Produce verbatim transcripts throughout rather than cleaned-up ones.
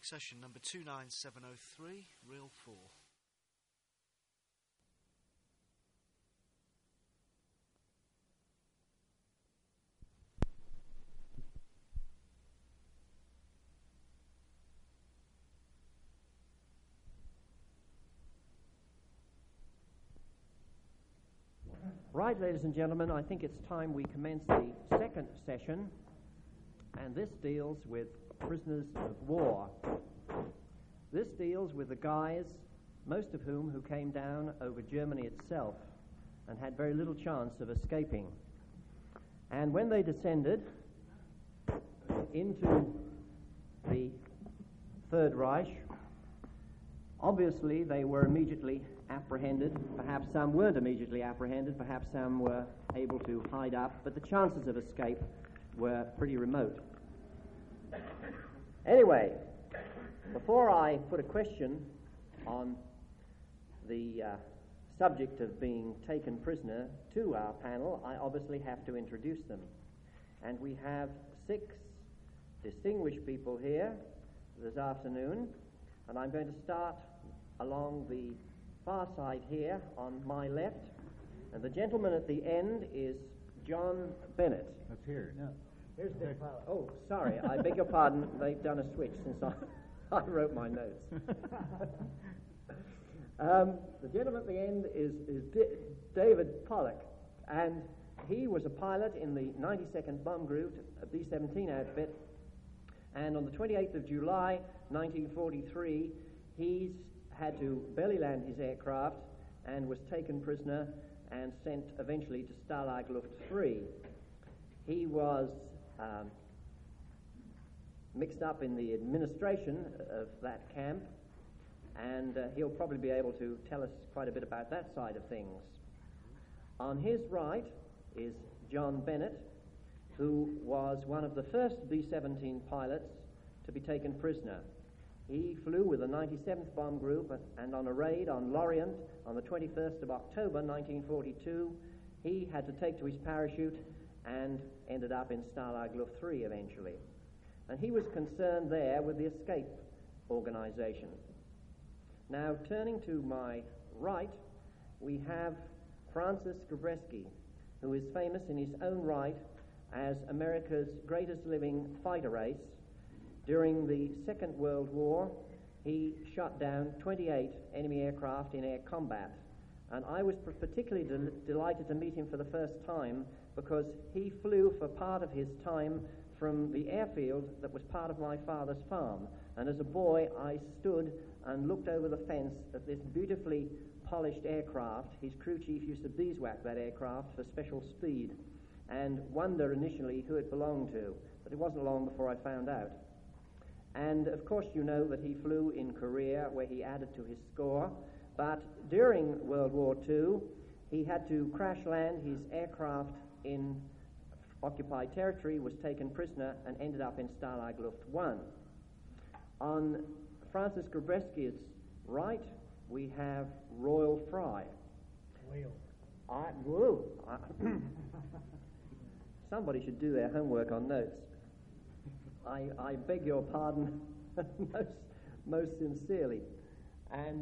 session number two nine seven oh three, reel four. Right, ladies and gentlemen, I think it's time we commence the second session, and this deals with prisoners of war. This deals with the guys, most of whom who came down over Germany itself and had very little chance of escaping. And when they descended into the Third Reich, obviously they were immediately apprehended. Perhaps some weren't immediately apprehended, perhaps some were able to hide up, but the chances of escape were pretty remote. Anyway, before I put a question on the uh, subject of being taken prisoner to our panel, I obviously have to introduce them. And we have six distinguished people here this afternoon, and I'm going to start along the far side here on my left, and the gentleman at the end is John Bennett. That's here. No. Here's Dick Fowler. Oh, sorry, I beg your pardon. They've done a switch since I, I wrote my notes. um, the gentleman at the end is, is D- David Pollock, and he was a pilot in the ninety-second Bomb Group, a B seventeen outfit, and on the twenty-eighth of July, nineteen forty-three, he's had to belly land his aircraft and was taken prisoner and sent eventually to Stalag Luft three. He was um, mixed up in the administration of that camp, and uh, he'll probably be able to tell us quite a bit about that side of things. On his right is John Bennett, who was one of the first B seventeen pilots to be taken prisoner. He flew with the ninety-seventh Bomb Group, and on a raid on Lorient on the twenty-first of October nineteen forty-two, he had to take to his parachute and ended up in Stalag Luft three eventually. And he was concerned there with the escape organization. Now, turning to my right, we have Francis Skrebreski, who is famous in his own right as America's greatest living fighter ace. During the Second World War, he shot down twenty-eight enemy aircraft in air combat. And I was particularly del- delighted to meet him for the first time because he flew for part of his time from the airfield that was part of my father's farm. And as a boy, I stood and looked over the fence at this beautifully polished aircraft. His crew chief used to beeswax that aircraft for special speed and wonder initially who it belonged to. But it wasn't long before I found out. And of course you know that he flew in Korea, where he added to his score, but during World War Two he had to crash land his aircraft in occupied territory, was taken prisoner and ended up in Stalag Luft one. On Francis Skrebreski's right we have Royal Fry. Whale. I, whoa, I, somebody should do their homework on notes. I, I beg your pardon most, most sincerely. And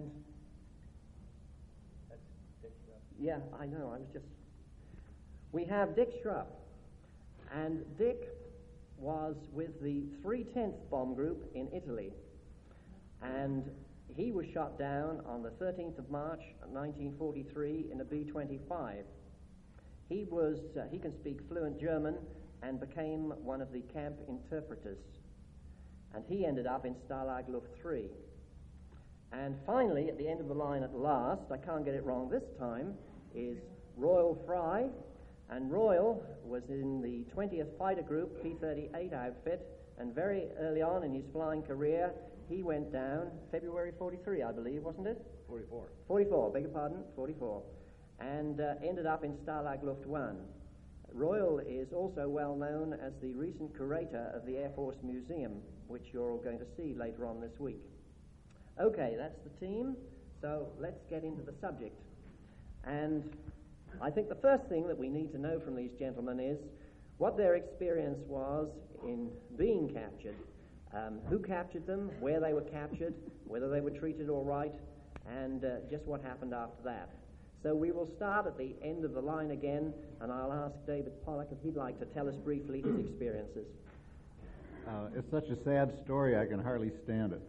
That's Dick Schrupp. yeah, I know, I was just... We have Dick Schrupp. And Dick was with the three tenth Bomb Group in Italy. And he was shot down on the thirteenth of March nineteen forty-three in a B twenty-five. He was, uh, he can speak fluent German and became one of the camp interpreters. And he ended up in Stalag Luft three. And finally, at the end of the line at last, I can't get it wrong this time, is Royal Fry. And Royal was in the twentieth Fighter Group P thirty-eight outfit, and very early on in his flying career, he went down, February forty-three, I believe, wasn't it? forty-four. forty-four, beg your pardon, forty-four. And uh, ended up in Stalag Luft one. Royal is also well known as the recent curator of the Air Force Museum, which you're all going to see later on this week. Okay, that's the team, so let's get into the subject. And I think the first thing that we need to know from these gentlemen is what their experience was in being captured. um, who captured them, where they were captured, whether they were treated all right, and uh, just what happened after that. So we will start at the end of the line again, and I'll ask David Pollock if he'd like to tell us briefly his experiences. Uh, it's such a sad story, I can hardly stand it.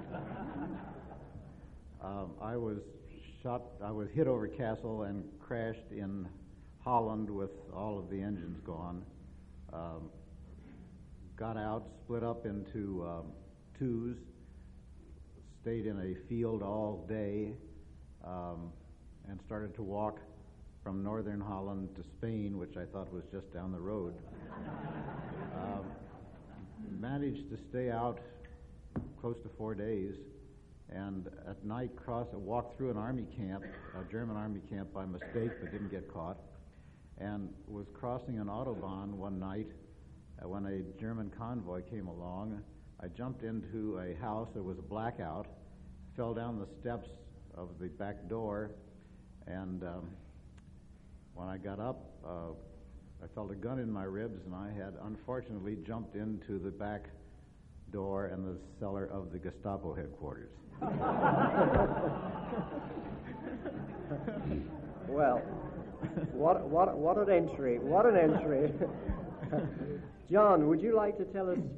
um, I was shot, I was hit over Castle and crashed in Holland with all of the engines gone. Um, got out, split up into um, twos, stayed in a field all day, um, and started to walk from northern Holland to Spain, which I thought was just down the road. um, managed to stay out close to four days, and at night cross, walked through an army camp, a German army camp by mistake, but didn't get caught, and was crossing an Autobahn one night uh, when a German convoy came along. I jumped into a house, there was a blackout, fell down the steps of the back door, and um, when I got up, uh, I felt a gun in my ribs, and I had unfortunately jumped into the back door and the cellar of the Gestapo headquarters. Well, what what what an entry! What an entry! John, would you like to tell us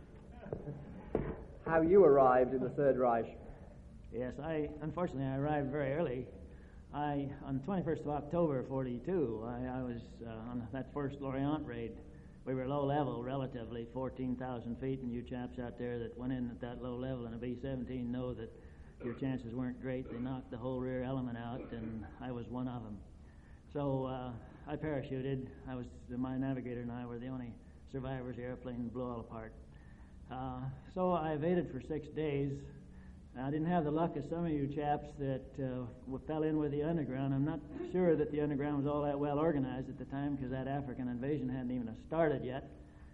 how you arrived in the Third Reich? Yes, I unfortunately I arrived very early. I on the twenty-first of October, forty-two, I, I was uh, on that first Lorient raid. We were low level, relatively, fourteen thousand feet, and you chaps out there that went in at that low level in a B seventeen know that your chances weren't great. They knocked the whole rear element out, and I was one of them. So uh, I parachuted. I was my navigator and I were the only survivors. The airplane blew all apart. Uh, so I evaded for six days. I didn't have the luck of some of you chaps that uh, fell in with the underground. I'm not sure that the underground was all that well organized at the time because that African invasion hadn't even started yet.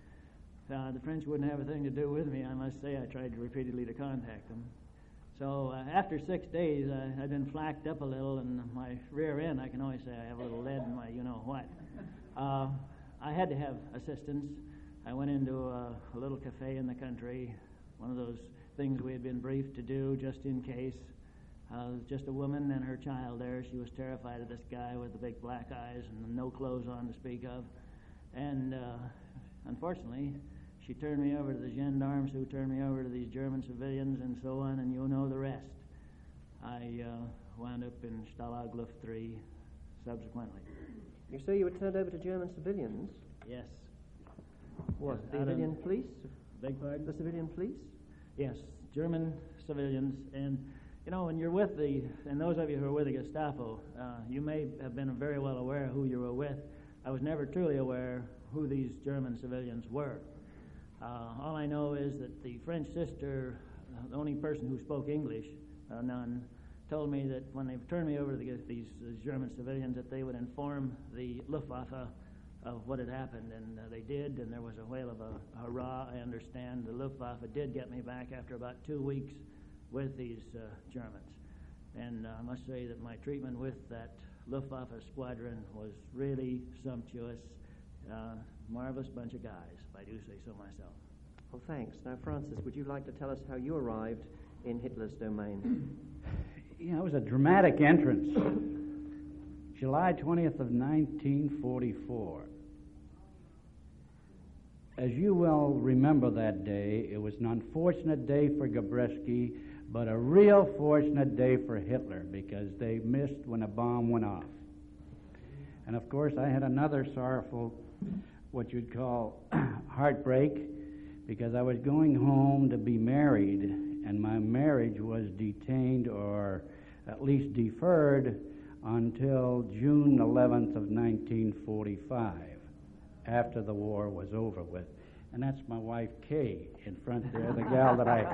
Uh, the French wouldn't have a thing to do with me, I must say. I tried repeatedly to contact them. So uh, after six days, I, I'd been flacked up a little, and my rear end, I can always say I have a little lead in my you-know-what. Uh, I had to have assistance. I went into a, a little cafe in the country, one of those things we had been briefed to do just in case. Uh, just a woman and her child there. She was terrified of this guy with the big black eyes and no clothes on to speak of. And uh, unfortunately, she turned me over to the gendarmes who turned me over to these German civilians and so on, and you know the rest. I uh, wound up in Stalag Luft three subsequently. You say you were turned over to German civilians? Yes. What, Yes, the out in- civilian police? Beg pardon? The civilian police? Yes, German civilians. And, you know, when you're with the, and those of you who are with the Gestapo, uh, you may have been very well aware who you were with. I was never truly aware who these German civilians were. Uh, all I know is that the French sister, uh, the only person who spoke English, a nun, told me that when they turned me over to the, these, these German civilians that they would inform the Luftwaffe of what had happened, and uh, they did, and there was a whale of a hurrah. I understand the Luftwaffe did get me back after about two weeks with these uh, Germans. And uh, I must say that my treatment with that Luftwaffe squadron was really sumptuous. Uh, marvelous bunch of guys, if I do say so myself. Well, thanks. Now, Francis, would you like to tell us how you arrived in Hitler's domain? You know, it was a dramatic entrance. July twentieth of nineteen forty-four. As you well remember that day, it was an unfortunate day for Gabreski, but a real fortunate day for Hitler because they missed when a bomb went off. And of course, I had another sorrowful, what you'd call heartbreak, because I was going home to be married, and my marriage was detained or at least deferred until June eleventh of nineteen forty-five, after the war was over with. And that's my wife, Kay, in front there, the gal that I...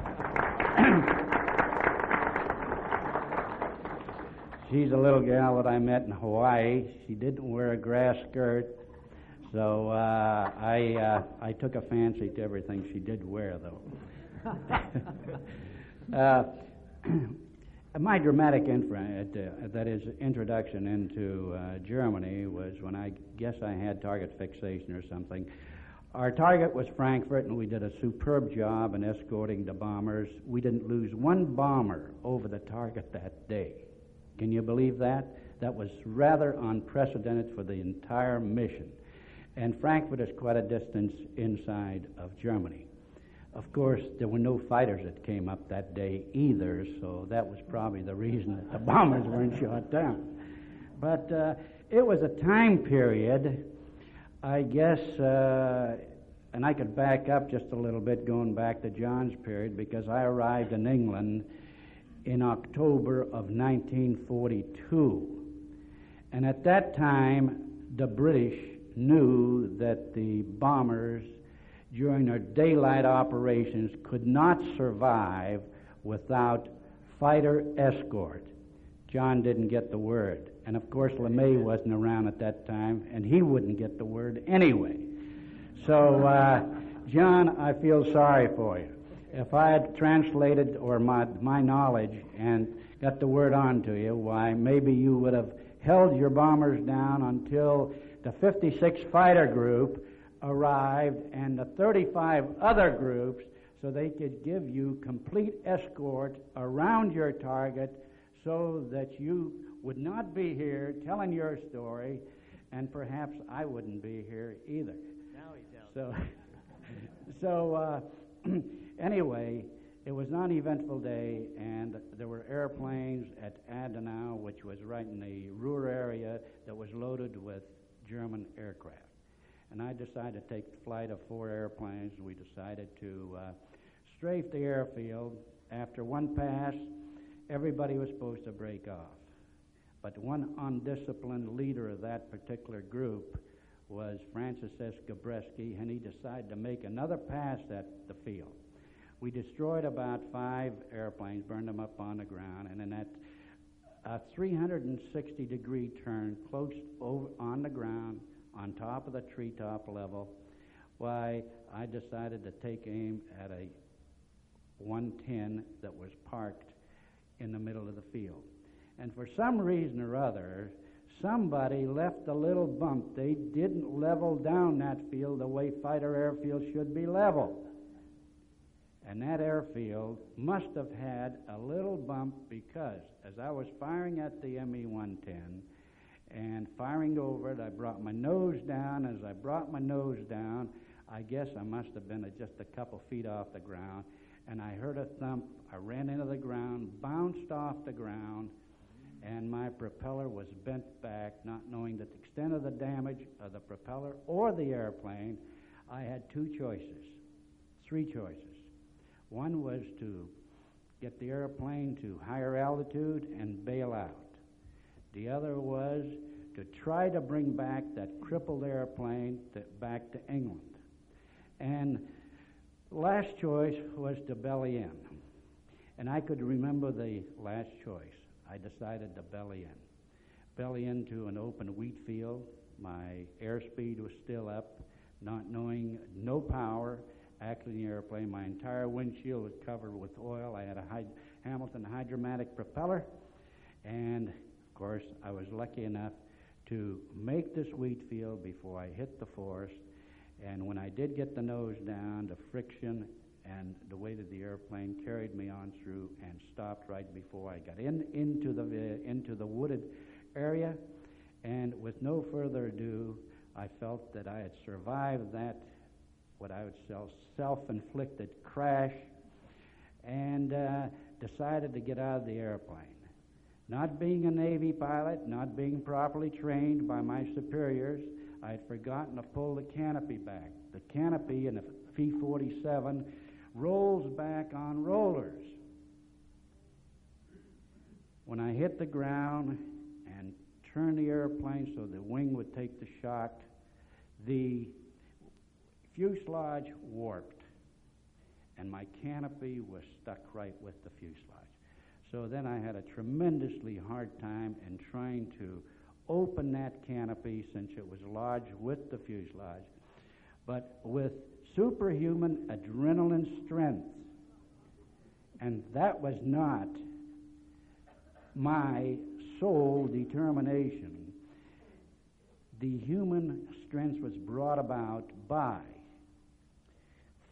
She's a little gal that I met in Hawaii. She didn't wear a grass skirt, so uh, I uh, I took a fancy to everything she did wear, though. uh, My dramatic infra, uh, that is, introduction into uh, Germany was when I guess I had target fixation or something. Our target was Frankfurt, and we did a superb job in escorting the bombers. We didn't lose one bomber over the target that day. Can you believe that? That was rather unprecedented for the entire mission. And Frankfurt is quite a distance inside of Germany. Of course, there were no fighters that came up that day either, so that was probably the reason that the bombers weren't shot down. But uh, it was a time period, I guess, uh, and I could back up just a little bit going back to John's period, because I arrived in England in October of nineteen forty-two. And at that time, the British knew that the bombers during their daylight operations could not survive without fighter escort. John didn't get the word. And of course, LeMay wasn't around at that time, and he wouldn't get the word anyway. So, uh, John, I feel sorry for you. If I had translated or my, my knowledge and got the word on to you, why, maybe you would have held your bombers down until the fifty-sixth Fighter Group arrived and the thirty-five other groups, so they could give you complete escort around your target so that you would not be here telling your story, and perhaps I wouldn't be here either. Now he tells. So, so uh, anyway, it was an uneventful day, and there were airplanes at Adenau, which was right in the Ruhr area, that was loaded with German aircraft. And I decided to take the flight of four airplanes. We decided to uh, strafe the airfield. After one pass, everybody was supposed to break off. But one undisciplined leader of that particular group was Francis S. Gabreski, and he decided to make another pass at the field. We destroyed about five airplanes, burned them up on the ground, and in that a three hundred sixty degree turn close over on the ground, on top of the treetop level, why, I decided to take aim at a one ten that was parked in the middle of the field. And for some reason or other, somebody left a little bump. They didn't level down that field the way fighter airfields should be leveled. And that airfield must have had a little bump because as I was firing at the M E one ten and firing over it, I brought my nose down. As I brought my nose down, I guess I must have been at just a couple feet off the ground, and I heard a thump. I ran into the ground, bounced off the ground, and my propeller was bent back, not knowing the extent of the damage of the propeller or the airplane. I had two choices, three choices. One was to get the airplane to higher altitude and bail out. The other was to try to bring back that crippled airplane to, back to England. And last choice was to belly in. And I could remember the last choice. I decided to belly in. Belly into an open wheat field. My airspeed was still up, not knowing, no power. Actually, in the airplane, my entire windshield was covered with oil. I had a Hy- Hamilton hydromatic propeller, and of course, I was lucky enough to make this wheat field before I hit the forest. And when I did get the nose down, the friction and the weight of the airplane carried me on through and stopped right before I got in into the into the wooded area. And with no further ado, I felt that I had survived that, what I would call self-inflicted crash, and uh, decided to get out of the airplane. Not being a Navy pilot, not being properly trained by my superiors, I had forgotten to pull the canopy back. The canopy in a P forty-seven rolls back on rollers. When I hit the ground and turned the airplane so the wing would take the shock, the fuselage warped, and my canopy was stuck right with the fuselage. So then I had a tremendously hard time in trying to open that canopy since it was lodged with the fuselage. But with superhuman adrenaline strength, and that was not my sole determination. The human strength was brought about by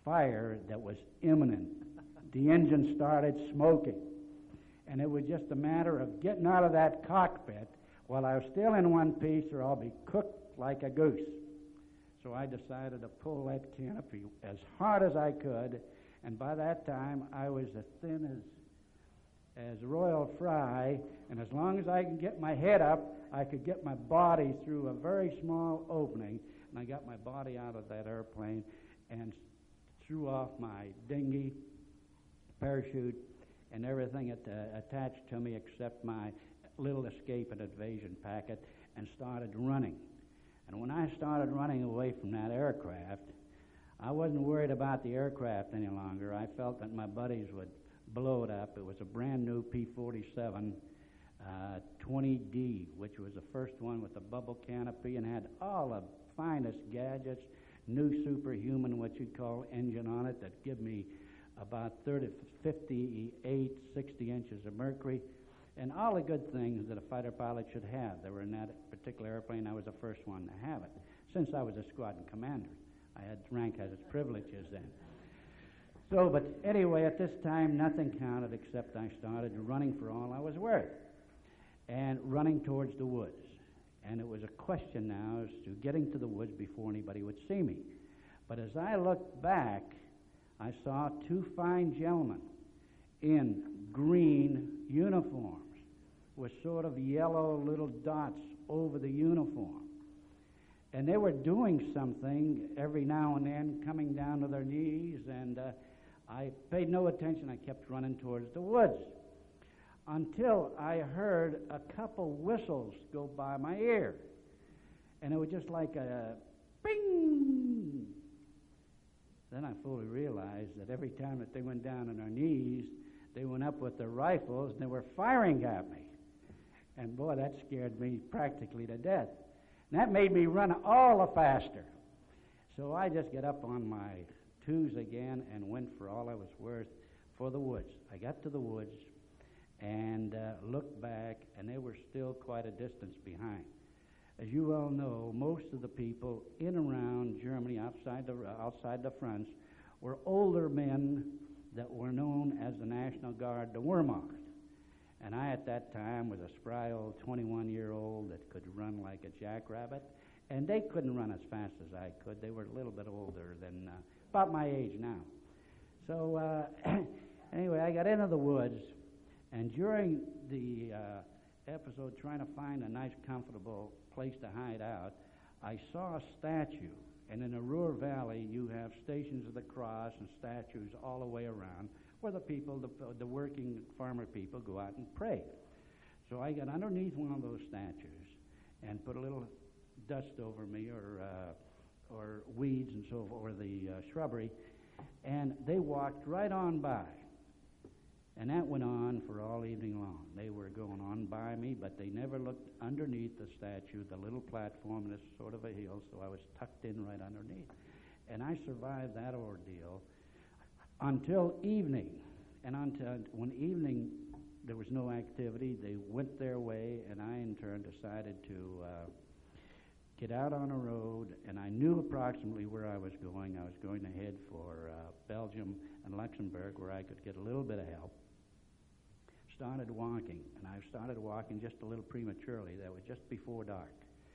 fire that was imminent. The engine started smoking. And it was just a matter of getting out of that cockpit while I was still in one piece, or I'll be cooked like a goose. So I decided to pull that canopy as hard as I could, and by that time I was as thin as as Royal Fry, and as long as I could get my head up, I could get my body through a very small opening, and I got my body out of that airplane and threw off my dinghy, parachute, and everything at, uh, attached to me except my little escape and evasion packet, and started running. And when I started running away from that aircraft, I wasn't worried about the aircraft any longer. I felt that my buddies would blow it up. It was a brand new P forty-seven uh, twenty D, which was the first one with the bubble canopy and had all the finest gadgets, new superhuman, what you'd call, engine on it that give me about thirty, fifty-eight, sixty inches of mercury, and all the good things that a fighter pilot should have. They were in that particular airplane. I was the first one to have it, since I was a squadron commander. I had rank as its privileges then. So, but anyway, at this time, nothing counted except I started running for all I was worth, and running towards the woods. And it was a question now as to getting to the woods before anybody would see me. But as I looked back, I saw two fine gentlemen in green uniforms with sort of yellow little dots over the uniform. And they were doing something every now and then, coming down to their knees, and uh, I paid no attention. I kept running towards the woods until I heard a couple whistles go by my ear. And it was just like a bing. Then I fully realized that every time that they went down on their knees, they went up with their rifles and they were firing at me. And boy, that scared me practically to death. And that made me run all the faster. So I just got up on my twos again and went for all I was worth for the woods. I got to the woods and uh, looked back, and they were still quite a distance behind. As you well know, most of the people in and around Germany, outside the, outside the fronts, were older men that were known as the National Guard, the Wehrmacht. And I, at that time, was a spry old twenty-one-year-old that could run like a jackrabbit, and they couldn't run as fast as I could. They were a little bit older than, uh, about my age now. So uh, anyway, I got into the woods, and during the uh, episode, trying to find a nice, comfortable place to hide out, I saw a statue. And in the Ruhr Valley, you have Stations of the Cross and statues all the way around where the people, the, the working farmer people, go out and pray. So I got underneath one of those statues and put a little dust over me, or uh, or weeds and so forth, or the uh, shrubbery, and they walked right on by. And that went on for all evening long. They were going on by me, but they never looked underneath the statue, the little platform, and it's sort of a hill, so I was tucked in right underneath. And I survived that ordeal until evening. And until when evening there was no activity, they went their way, and I in turn decided to uh, get out on a road, and I knew approximately where I was going. I was going to head for uh, Belgium and Luxembourg, where I could get a little bit of help. Started walking, and I started walking just a little prematurely. That was just before dark.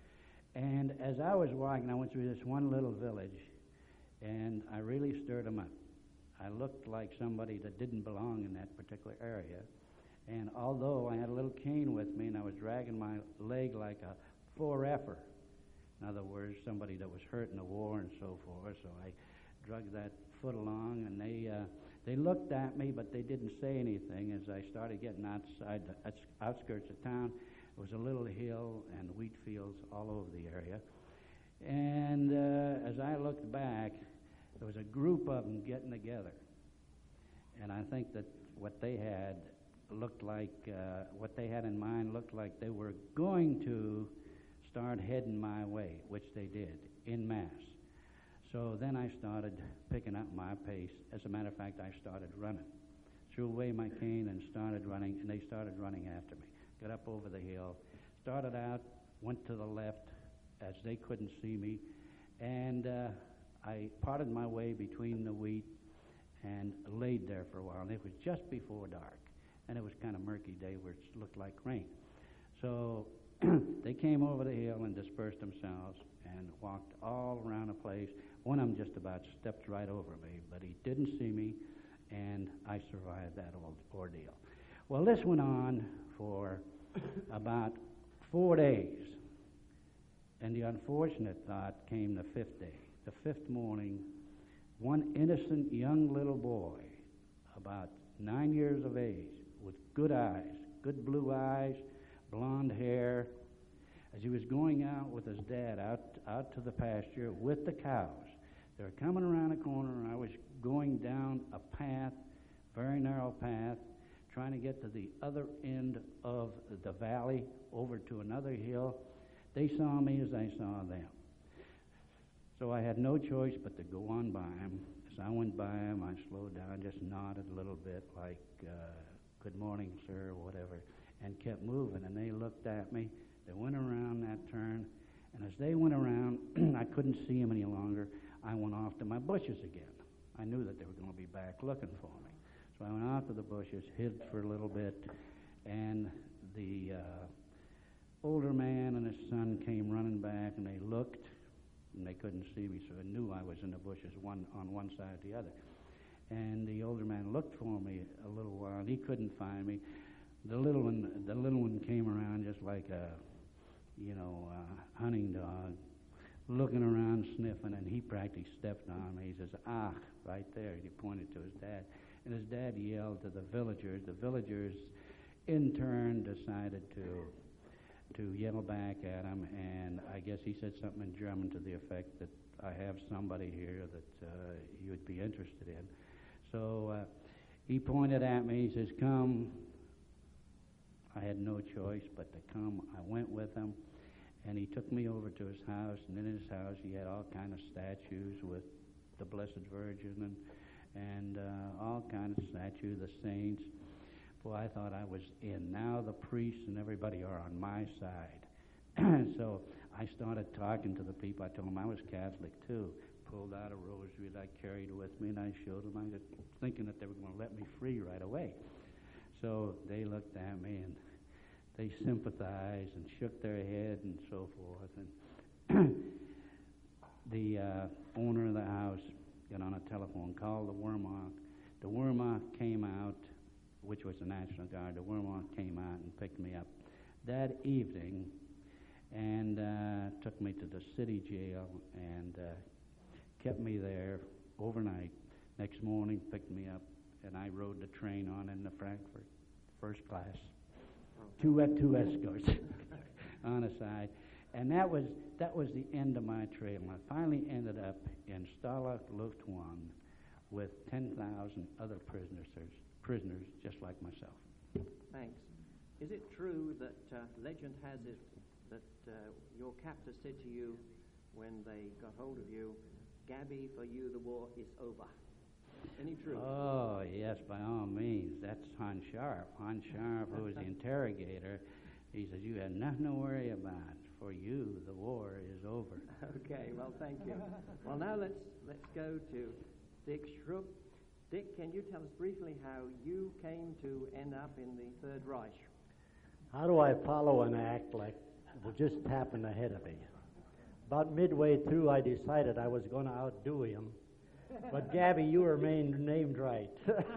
And as I was walking, I went through this one little village, and I really stirred them up. I looked like somebody that didn't belong in that particular area. And although I had a little cane with me, and I was dragging my leg like a four-effer, in other words, somebody that was hurt in the war and so forth, so I dragged that foot along, and they uh, they looked at me, but they didn't say anything. As I started getting outside the outskirts of town, it was a little hill and wheat fields all over the area. And uh, as I looked back, there was a group of them getting together. And I think that what they had looked like, uh, what they had in mind looked like they were going to start heading my way, which they did, en masse. So then I started picking up my pace. As a matter of fact, I started running. Threw away my cane and started running, and they started running after me. Got up over the hill, started out, went to the left as they couldn't see me, and uh, I parted my way between the wheat and laid there for a while. And it was just before dark, and it was kind of murky day where it looked like rain. So they came over the hill and dispersed themselves and walked all around the place. One of them just about stepped right over me, but he didn't see me, and I survived that ordeal. Well, this went on for about four days, and the unfortunate thought came the fifth day. The fifth morning, one innocent young little boy, about nine years of age, with good eyes, good blue eyes, blonde hair, as he was going out with his dad out, out to the pasture with the cows. They were coming around a corner, and I was going down a path, very narrow path, trying to get to the other end of the valley, over to another hill. They saw me as I saw them. So I had no choice but to go on by them. As I went by them, I slowed down, just nodded a little bit like, uh, good morning, sir, or whatever, and kept moving. And they looked at me. They went around that turn, and as they went around, I couldn't see them any longer. I went off to my bushes again. I knew that they were going to be back looking for me. So I went off to the bushes, hid for a little bit, and the uh, older man and his son came running back, and they looked, and they couldn't see me, so I knew I was in the bushes one on one side or the other. And the older man looked for me a little while, and he couldn't find me. The little one, the little one came around just like a, you know, a hunting dog, looking around, sniffing, and he practically stepped on me. He says, "Ah," right there. He pointed to his dad. And his dad yelled to the villagers. The villagers, in turn, decided to to yell back at him, and I guess he said something in German to the effect that I have somebody here that uh, you would be interested in. So uh, he pointed at me. He says, "Come." I had no choice but to come. I went with him, and he took me over to his house, and in his house he had all kind of statues with the Blessed Virgin and and uh, all kinds of statues, the saints. Boy, I thought I was in. Now the priests and everybody are on my side. So I started talking to the people. I told them I was Catholic too. Pulled out a rosary that I carried with me, and I showed them. I was thinking that they were going to let me free right away. So they looked at me, and they sympathized and shook their head and so forth. And the uh, owner of the house got on a telephone, called the Wehrmacht. The Wehrmacht came out, which was the National Guard. The Wehrmacht came out and picked me up that evening and uh, took me to the city jail and uh, kept me there overnight. Next morning, picked me up, and I rode the train on into Frankfurt, first class. Two uh, two escorts on the side. And that was that was the end of my trail. I finally ended up in Stalag Luft one with ten thousand other prisoners, prisoners just like myself. Thanks. Is it true that uh, legend has it that uh, your captor said to you when they got hold of you, "Gabby, for you the war is over"? Any truth? Oh, yes, by all means. That's Hans Scharf. Hans Scharf, who was the interrogator, he says, "You have nothing to worry about. For you, the war is over." Okay, well, thank you. Well, now let's let's go to Dick Schrupp. Dick, can you tell us briefly how you came to end up in the Third Reich? How do I follow an act like it just happened ahead of me? About midway through, I decided I was going to outdo him. But Gabby, you were main, named right.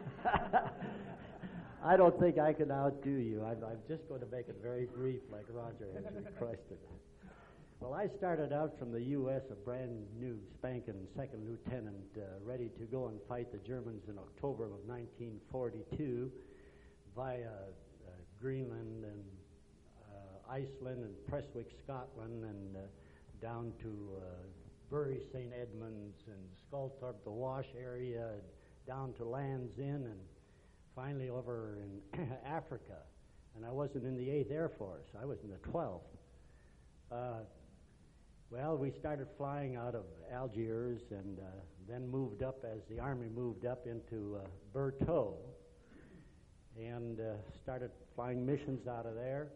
I don't think I can outdo you. I'm, I'm just going to make it very brief, like Roger has requested. Well, I started out from the U S a brand new spanking second lieutenant, uh, ready to go and fight the Germans in October of nineteen forty-two via uh, Greenland and uh, Iceland and Prestwick, Scotland, and uh, down to uh, Bury Saint Edmunds and Sculthorpe, the Wash area, and down to Land's End, and finally over in Africa. And I wasn't in the eighth Air Force. I was in the twelfth. Uh, well, we started flying out of Algiers and uh, then moved up as the Army moved up into uh, Berthoud and uh, started flying missions out of there.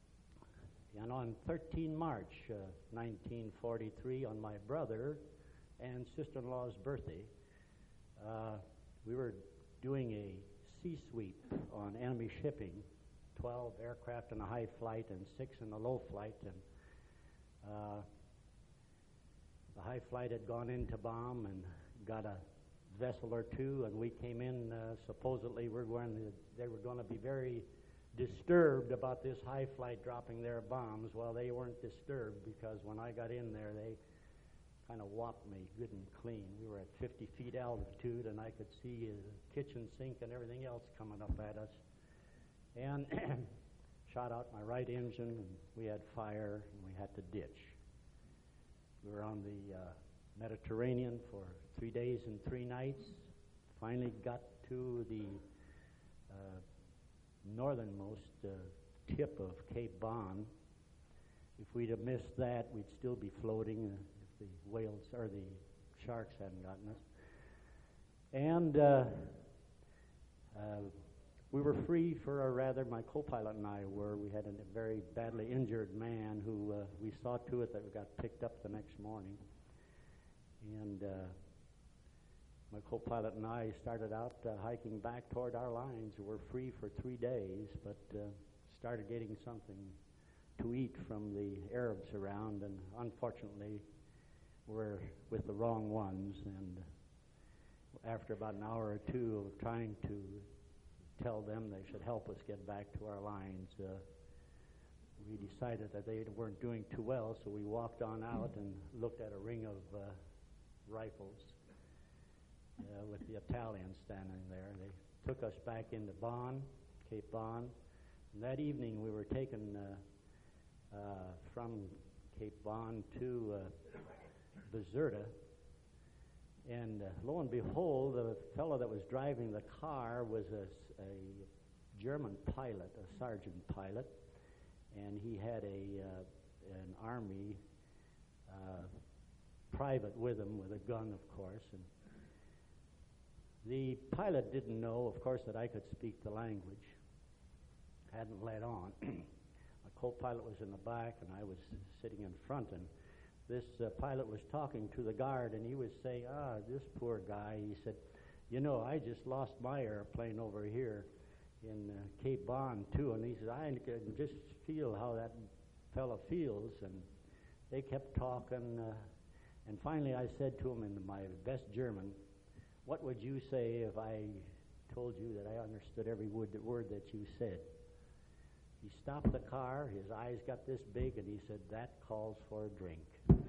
And on thirteenth of March uh, nineteen forty-three, on my brother, and sister-in-law's birthday. Uh, we were doing a sea sweep on enemy shipping, twelve aircraft in a high flight and six in a low flight, and uh, the high flight had gone into bomb and got a vessel or two, and we came in. Uh, supposedly, we're going to, they were going to be very disturbed about this high flight dropping their bombs. Well, they weren't disturbed, because when I got in there, they kind of whopped me good and clean. We were at fifty feet altitude, and I could see a kitchen sink and everything else coming up at us. And shot out my right engine, and we had fire, and we had to ditch. We were on the uh, Mediterranean for three days and three nights. Finally got to the uh, northernmost uh, tip of Cape Bon. If we'd have missed that, we'd still be floating uh, if the whales or the sharks hadn't gotten us. And uh, uh, we were free for, or rather, my co-pilot and I were. We had a very badly injured man who uh, we saw to it that we got picked up the next morning. And uh, my co-pilot and I started out uh, hiking back toward our lines. We were free for three days, but uh, started getting something to eat from the Arabs around, and unfortunately we're with the wrong ones. And after about an hour or two of trying to tell them they should help us get back to our lines, uh, we decided that they weren't doing too well, so we walked on out and looked at a ring of uh, rifles uh, with the Italians standing there. They took us back into Bon, Cape Bon, and that evening we were taken uh, uh, from Cape Bon to uh, Bizerta, and uh, lo and behold, the fellow that was driving the car was a, a German pilot, a sergeant pilot, and he had a uh, an army uh, private with him, with a gun, of course. And the pilot didn't know, of course, that I could speak the language. Hadn't let on. My co-pilot was in the back, and I was sitting in front, and this uh, pilot was talking to the guard, and he was saying, ah, this poor guy, he said, you know, I just lost my airplane over here in uh, Cape Bon, too. And he said, I can just feel how that fella feels. And they kept talking, uh, and finally I said to him in my best German, what would you say if I told you that I understood every word that, word that you said? He stopped the car, his eyes got this big, and he said, that calls for a drink.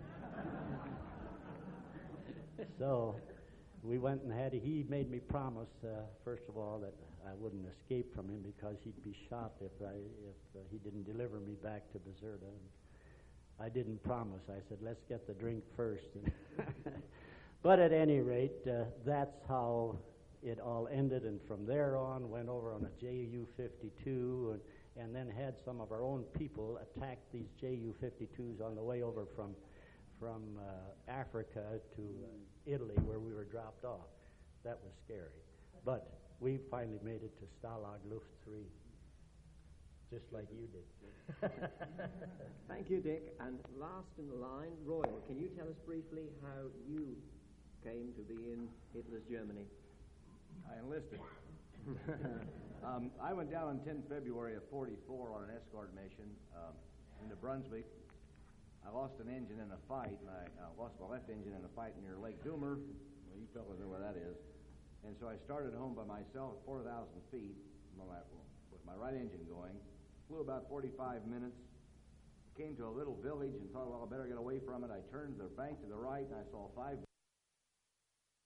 So we went and had, he made me promise, uh, first of all, that I wouldn't escape from him, because he'd be shot if I if uh, he didn't deliver me back to Bizerta. And I didn't promise. I said, let's get the drink first. But at any rate, uh, that's how it all ended, and from there on went over on a J U fifty-two, and, and then had some of our own people attack these J U fifty-twos on the way over from from uh, Africa to uh, Italy, where we were dropped off. That was scary. But we finally made it to Stalag Luft three, just like you did. Thank you, Dick. And last in the line, Royal, can you tell us briefly how you came to be in Hitler's Germany? I enlisted. um, I went down on the tenth of February of forty-four on an escort mission um, into Brunswick. I lost an engine in a fight, and I uh, lost my left engine in a fight near Lake Doomer. Well, you fellas know where that is. And so I started home by myself at four thousand feet with my right engine going. Flew about forty-five minutes. Came to a little village and thought, well, I better get away from it. I turned the bank to the right, and I saw five